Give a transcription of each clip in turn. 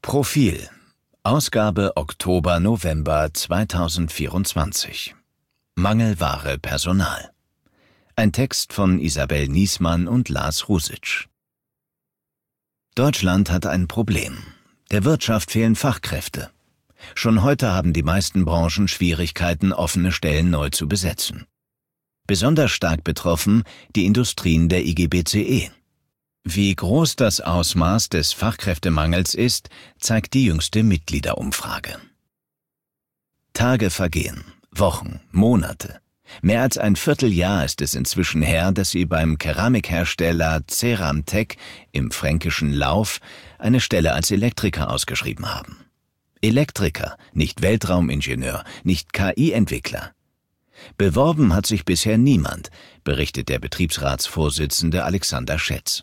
Profil. Ausgabe Oktober-November 2024. Mangelware Personal. Ein Text von Isabel Niesmann und Lars Rusic. Deutschland hat ein Problem. Der Wirtschaft fehlen Fachkräfte. Schon heute haben die meisten Branchen Schwierigkeiten, offene Stellen neu zu besetzen. Besonders stark betroffen die Industrien der IGBCE. Wie groß das Ausmaß des Fachkräftemangels ist, zeigt die jüngste Mitgliederumfrage. Tage vergehen, Wochen, Monate. Mehr als ein Vierteljahr ist es inzwischen her, dass sie beim Keramikhersteller Ceramtec im fränkischen Lauf eine Stelle als Elektriker ausgeschrieben haben. Elektriker, nicht Weltraumingenieur, nicht KI-Entwickler. Beworben hat sich bisher niemand, berichtet der Betriebsratsvorsitzende Alexander Schätz.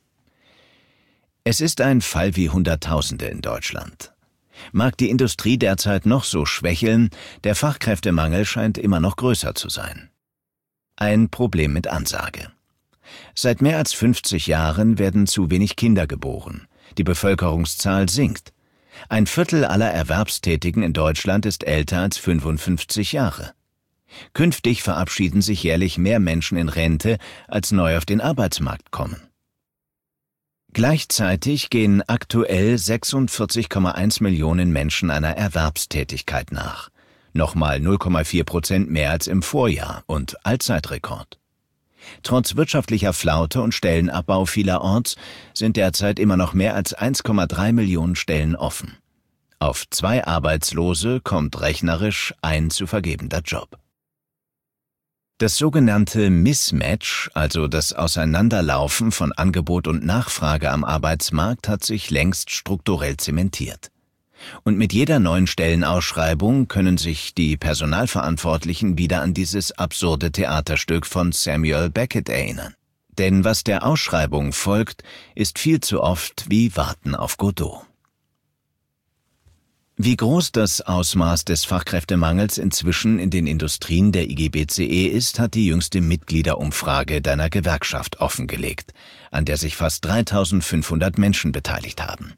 Es ist ein Fall wie Hunderttausende in Deutschland. Mag die Industrie derzeit noch so schwächeln, der Fachkräftemangel scheint immer noch größer zu sein. Ein Problem mit Ansage. Seit mehr als 50 Jahren werden zu wenig Kinder geboren. Die Bevölkerungszahl sinkt. Ein Viertel aller Erwerbstätigen in Deutschland ist älter als 55 Jahre. Künftig verabschieden sich jährlich mehr Menschen in Rente, als neu auf den Arbeitsmarkt kommen. Gleichzeitig gehen aktuell 46,1 Millionen Menschen einer Erwerbstätigkeit nach. Nochmal 0,4% mehr als im Vorjahr und Allzeitrekord. Trotz wirtschaftlicher Flaute und Stellenabbau vielerorts sind derzeit immer noch mehr als 1,3 Millionen Stellen offen. Auf 2 Arbeitslose kommt rechnerisch ein zu vergebender Job. Das sogenannte Mismatch, also das Auseinanderlaufen von Angebot und Nachfrage am Arbeitsmarkt, hat sich längst strukturell zementiert. Und mit jeder neuen Stellenausschreibung können sich die Personalverantwortlichen wieder an dieses absurde Theaterstück von Samuel Beckett erinnern. Denn was der Ausschreibung folgt, ist viel zu oft wie Warten auf Godot. Wie groß das Ausmaß des Fachkräftemangels inzwischen in den Industrien der IGBCE ist, hat die jüngste Mitgliederumfrage deiner Gewerkschaft offengelegt, an der sich fast 3.500 Menschen beteiligt haben.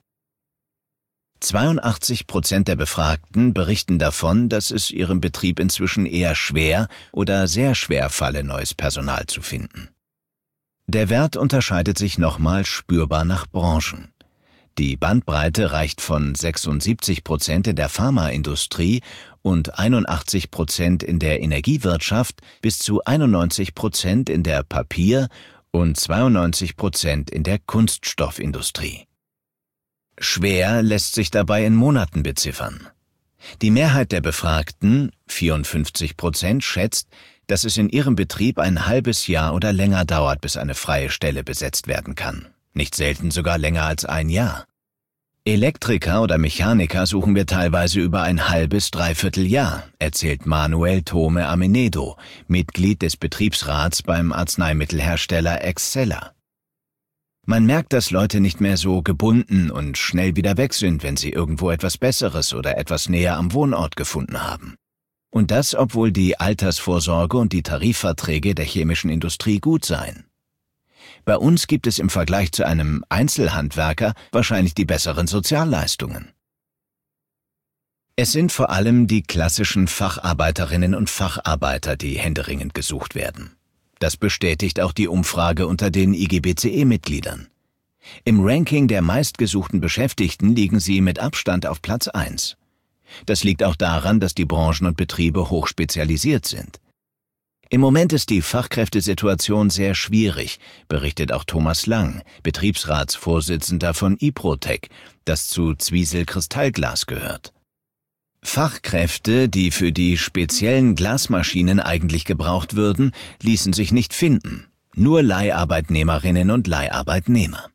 82% der Befragten berichten davon, dass es ihrem Betrieb inzwischen eher schwer oder sehr schwer falle, neues Personal zu finden. Der Wert unterscheidet sich nochmal spürbar nach Branchen. Die Bandbreite reicht von 76% in der Pharmaindustrie und 81% in der Energiewirtschaft bis zu 91% in der Papier- und 92% in der Kunststoffindustrie. Schwer lässt sich dabei in Monaten beziffern. Die Mehrheit der Befragten, 54%, schätzt, dass es in ihrem Betrieb ein halbes Jahr oder länger dauert, bis eine freie Stelle besetzt werden kann. Nicht selten sogar länger als ein Jahr. Elektriker oder Mechaniker suchen wir teilweise über ein halbes, dreiviertel Jahr, erzählt Manuel Thome Amenedo, Mitglied des Betriebsrats beim Arzneimittelhersteller Exceller. Man merkt, dass Leute nicht mehr so gebunden und schnell wieder weg sind, wenn sie irgendwo etwas Besseres oder etwas näher am Wohnort gefunden haben. Und das, obwohl die Altersvorsorge und die Tarifverträge der chemischen Industrie gut seien. Bei uns gibt es im Vergleich zu einem Einzelhandwerker wahrscheinlich die besseren Sozialleistungen. Es sind vor allem die klassischen Facharbeiterinnen und Facharbeiter, die händeringend gesucht werden. Das bestätigt auch die Umfrage unter den IGBCE-Mitgliedern. Im Ranking der meistgesuchten Beschäftigten liegen sie mit Abstand auf Platz 1. Das liegt auch daran, dass die Branchen und Betriebe hochspezialisiert sind. Im Moment ist die Fachkräftesituation sehr schwierig, berichtet auch Thomas Lang, Betriebsratsvorsitzender von Iprotec, das zu Zwiesel Kristallglas gehört. Fachkräfte, die für die speziellen Glasmaschinen eigentlich gebraucht würden, ließen sich nicht finden. Nur Leiharbeitnehmerinnen und Leiharbeitnehmer.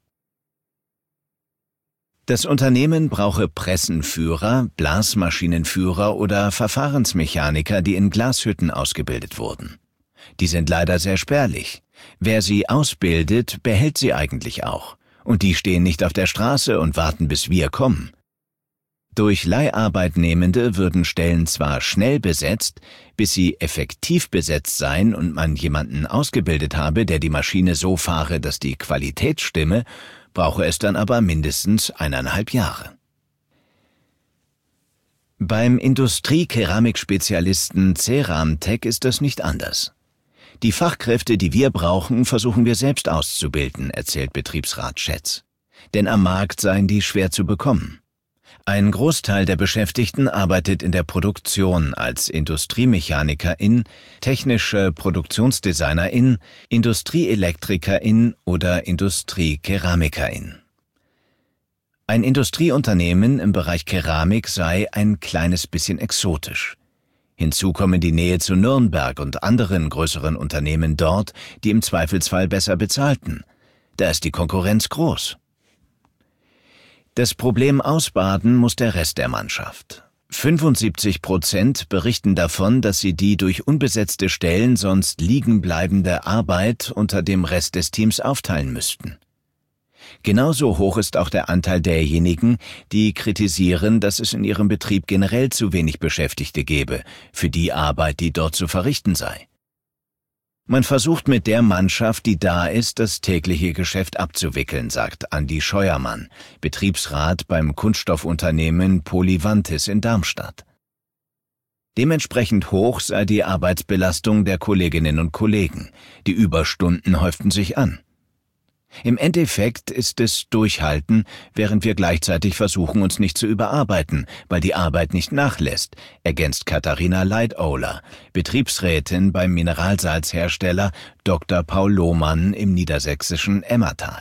Das Unternehmen brauche Pressenführer, Blasmaschinenführer oder Verfahrensmechaniker, die in Glashütten ausgebildet wurden. Die sind leider sehr spärlich. Wer sie ausbildet, behält sie eigentlich auch. Und die stehen nicht auf der Straße und warten, bis wir kommen. Durch Leiharbeitnehmende würden Stellen zwar schnell besetzt, bis sie effektiv besetzt seien und man jemanden ausgebildet habe, der die Maschine so fahre, dass die Qualität stimme, brauche es dann aber mindestens 1,5 Jahre. Beim Industrie-Keramik-Spezialisten Ceramtec ist das nicht anders. Die Fachkräfte, die wir brauchen, versuchen wir selbst auszubilden, erzählt Betriebsrat Schätz. Denn am Markt seien die schwer zu bekommen. Ein Großteil der Beschäftigten arbeitet in der Produktion als Industriemechanikerin, technische Produktionsdesignerin, Industrieelektrikerin oder Industriekeramikerin. Ein Industrieunternehmen im Bereich Keramik sei ein kleines bisschen exotisch. Hinzu kommen die Nähe zu Nürnberg und anderen größeren Unternehmen dort, die im Zweifelsfall besser bezahlten. Da ist die Konkurrenz groß. Das Problem ausbaden muss der Rest der Mannschaft. 75% berichten davon, dass sie die durch unbesetzte Stellen sonst liegenbleibende Arbeit unter dem Rest des Teams aufteilen müssten. Genauso hoch ist auch der Anteil derjenigen, die kritisieren, dass es in ihrem Betrieb generell zu wenig Beschäftigte gebe für die Arbeit, die dort zu verrichten sei. Man versucht mit der Mannschaft, die da ist, das tägliche Geschäft abzuwickeln, sagt Andi Scheuermann, Betriebsrat beim Kunststoffunternehmen Polyvantis in Darmstadt. Dementsprechend hoch sei die Arbeitsbelastung der Kolleginnen und Kollegen. Die Überstunden häuften sich an. Im Endeffekt ist es Durchhalten, während wir gleichzeitig versuchen, uns nicht zu überarbeiten, weil die Arbeit nicht nachlässt, ergänzt Katharina Leidohler, Betriebsrätin beim Mineralsalzhersteller Dr. Paul Lohmann im niedersächsischen Emmertal.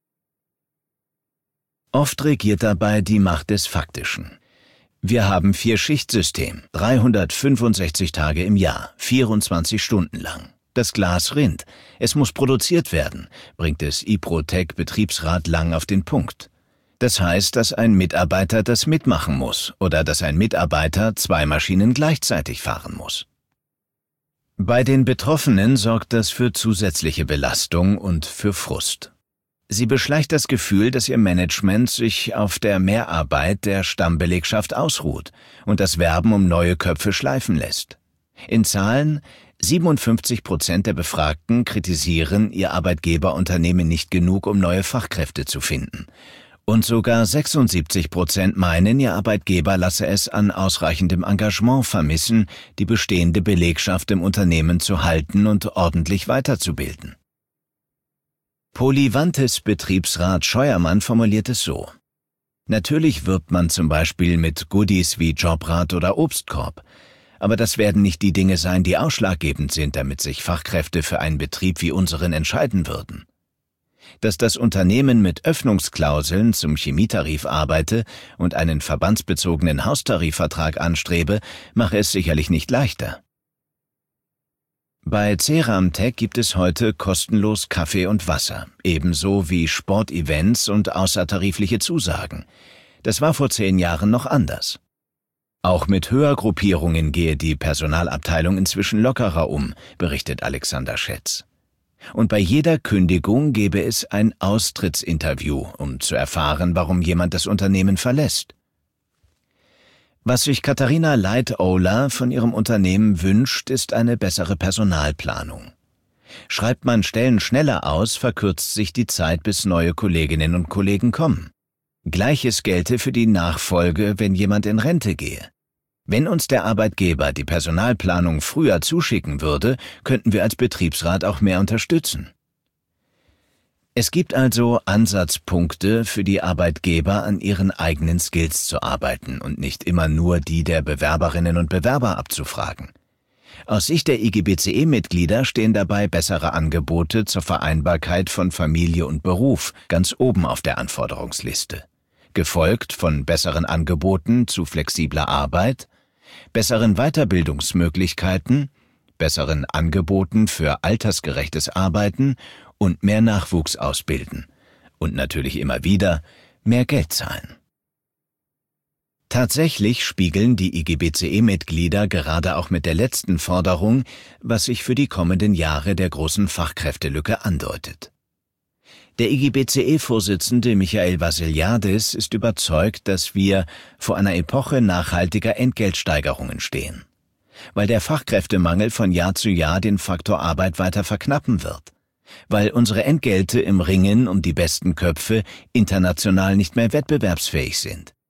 Oft regiert dabei die Macht des Faktischen. Wir haben 4-Schichtsystem, 365 Tage im Jahr, 24 Stunden lang. Das Glas rinnt. Es muss produziert werden, bringt es Iprotec-Betriebsrat Lang auf den Punkt. Das heißt, dass ein Mitarbeiter das mitmachen muss oder dass ein Mitarbeiter 2 Maschinen gleichzeitig fahren muss. Bei den Betroffenen sorgt das für zusätzliche Belastung und für Frust. Sie beschleicht das Gefühl, dass ihr Management sich auf der Mehrarbeit der Stammbelegschaft ausruht und das Werben um neue Köpfe schleifen lässt. In Zahlen: 57% der Befragten kritisieren, ihr Arbeitgeber unternehme nicht genug, um neue Fachkräfte zu finden. Und sogar 76% meinen, ihr Arbeitgeber lasse es an ausreichendem Engagement vermissen, die bestehende Belegschaft im Unternehmen zu halten und ordentlich weiterzubilden. Polyvantis Betriebsrat Scheuermann formuliert es so: Natürlich wirbt man zum Beispiel mit Goodies wie Jobrat oder Obstkorb. Aber das werden nicht die Dinge sein, die ausschlaggebend sind, damit sich Fachkräfte für einen Betrieb wie unseren entscheiden würden. Dass das Unternehmen mit Öffnungsklauseln zum Chemietarif arbeite und einen verbandsbezogenen Haustarifvertrag anstrebe, mache es sicherlich nicht leichter. Bei Ceramtec gibt es heute kostenlos Kaffee und Wasser, ebenso wie Sportevents und außertarifliche Zusagen. Das war vor 10 Jahren noch anders. Auch mit Höhergruppierungen gehe die Personalabteilung inzwischen lockerer um, berichtet Alexander Schätz. Und bei jeder Kündigung gebe es ein Austrittsinterview, um zu erfahren, warum jemand das Unternehmen verlässt. Was sich Katharina Leidohler von ihrem Unternehmen wünscht, ist eine bessere Personalplanung. Schreibt man Stellen schneller aus, verkürzt sich die Zeit, bis neue Kolleginnen und Kollegen kommen. Gleiches gelte für die Nachfolge, wenn jemand in Rente gehe. Wenn uns der Arbeitgeber die Personalplanung früher zuschicken würde, könnten wir als Betriebsrat auch mehr unterstützen. Es gibt also Ansatzpunkte für die Arbeitgeber, an ihren eigenen Skills zu arbeiten und nicht immer nur die der Bewerberinnen und Bewerber abzufragen. Aus Sicht der IGBCE-Mitglieder stehen dabei bessere Angebote zur Vereinbarkeit von Familie und Beruf ganz oben auf der Anforderungsliste, gefolgt von besseren Angeboten zu flexibler Arbeit, besseren Weiterbildungsmöglichkeiten, besseren Angeboten für altersgerechtes Arbeiten und mehr Nachwuchs ausbilden und natürlich immer wieder mehr Geld zahlen. Tatsächlich spiegeln die IGBCE-Mitglieder gerade auch mit der letzten Forderung, was sich für die kommenden Jahre der großen Fachkräftelücke andeutet. Der IGBCE-Vorsitzende Michael Vassiliadis ist überzeugt, dass wir vor einer Epoche nachhaltiger Entgeltsteigerungen stehen, weil der Fachkräftemangel von Jahr zu Jahr den Faktor Arbeit weiter verknappen wird, weil unsere Entgelte im Ringen um die besten Köpfe international nicht mehr wettbewerbsfähig sind.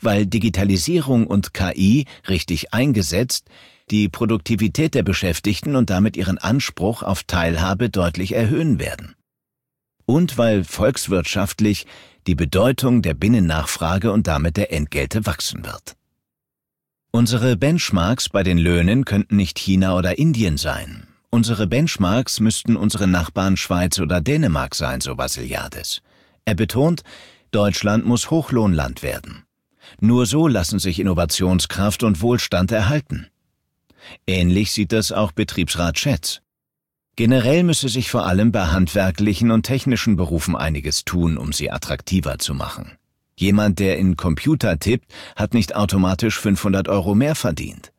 weil Digitalisierung und KI richtig eingesetzt die Produktivität der Beschäftigten und damit ihren Anspruch auf Teilhabe deutlich erhöhen werden. Und weil volkswirtschaftlich die Bedeutung der Binnennachfrage und damit der Entgelte wachsen wird. Unsere Benchmarks bei den Löhnen könnten nicht China oder Indien sein. Unsere Benchmarks müssten unsere Nachbarn Schweiz oder Dänemark sein, so Vassiliades. Er betont, Deutschland muss Hochlohnland werden. Nur so lassen sich Innovationskraft und Wohlstand erhalten. Ähnlich sieht das auch Betriebsrat Schätz. Generell müsse sich vor allem bei handwerklichen und technischen Berufen einiges tun, um sie attraktiver zu machen. Jemand, der in Computer tippt, hat nicht automatisch 500 € mehr verdient.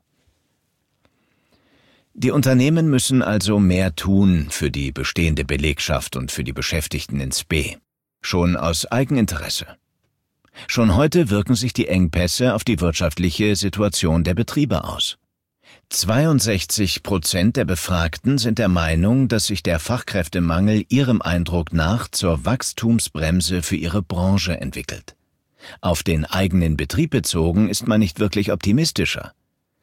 Die Unternehmen müssen also mehr tun für die bestehende Belegschaft und für die Beschäftigten ins B. Schon aus Eigeninteresse. Schon heute wirken sich die Engpässe auf die wirtschaftliche Situation der Betriebe aus. 62% der Befragten sind der Meinung, dass sich der Fachkräftemangel ihrem Eindruck nach zur Wachstumsbremse für ihre Branche entwickelt. Auf den eigenen Betrieb bezogen ist man nicht wirklich optimistischer.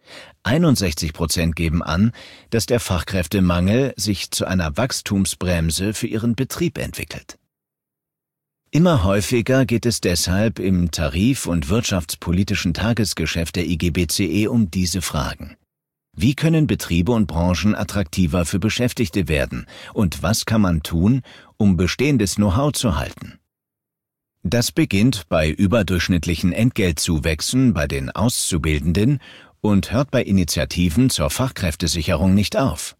61% geben an, dass der Fachkräftemangel sich zu einer Wachstumsbremse für ihren Betrieb entwickelt. Immer häufiger geht es deshalb im tarif- und wirtschaftspolitischen Tagesgeschäft der IGBCE um diese Fragen. Wie können Betriebe und Branchen attraktiver für Beschäftigte werden und was kann man tun, um bestehendes Know-how zu halten? Das beginnt bei überdurchschnittlichen Entgeltzuwächsen bei den Auszubildenden und hört bei Initiativen zur Fachkräftesicherung nicht auf.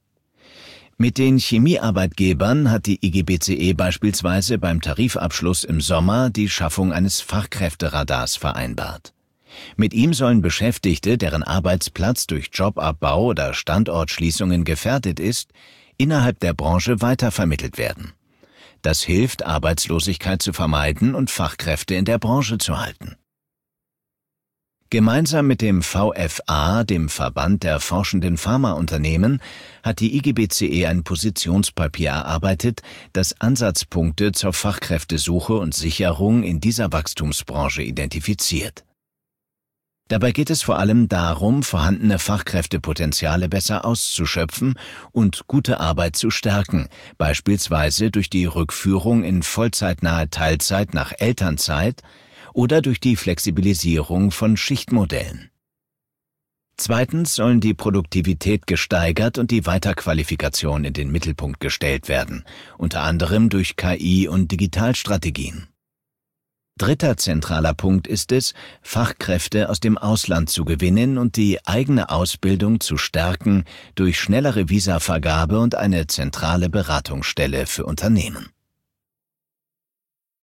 Mit den Chemiearbeitgebern hat die IGBCE beispielsweise beim Tarifabschluss im Sommer die Schaffung eines Fachkräfteradars vereinbart. Mit ihm sollen Beschäftigte, deren Arbeitsplatz durch Jobabbau oder Standortschließungen gefährdet ist, innerhalb der Branche weitervermittelt werden. Das hilft, Arbeitslosigkeit zu vermeiden und Fachkräfte in der Branche zu halten. Gemeinsam mit dem VfA, dem Verband der forschenden Pharmaunternehmen, hat die IGBCE ein Positionspapier erarbeitet, das Ansatzpunkte zur Fachkräftesuche und Sicherung in dieser Wachstumsbranche identifiziert. Dabei geht es vor allem darum, vorhandene Fachkräftepotenziale besser auszuschöpfen und gute Arbeit zu stärken, beispielsweise durch die Rückführung in vollzeitnahe Teilzeit nach Elternzeit oder durch die Flexibilisierung von Schichtmodellen. Zweitens sollen die Produktivität gesteigert und die Weiterqualifikation in den Mittelpunkt gestellt werden, unter anderem durch KI und Digitalstrategien. Dritter zentraler Punkt ist es, Fachkräfte aus dem Ausland zu gewinnen und die eigene Ausbildung zu stärken durch schnellere Visavergabe und eine zentrale Beratungsstelle für Unternehmen.